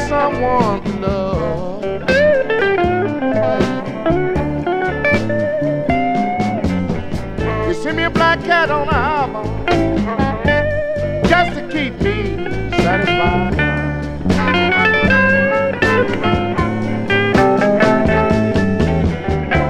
someone to love. You see me a black cat on the album.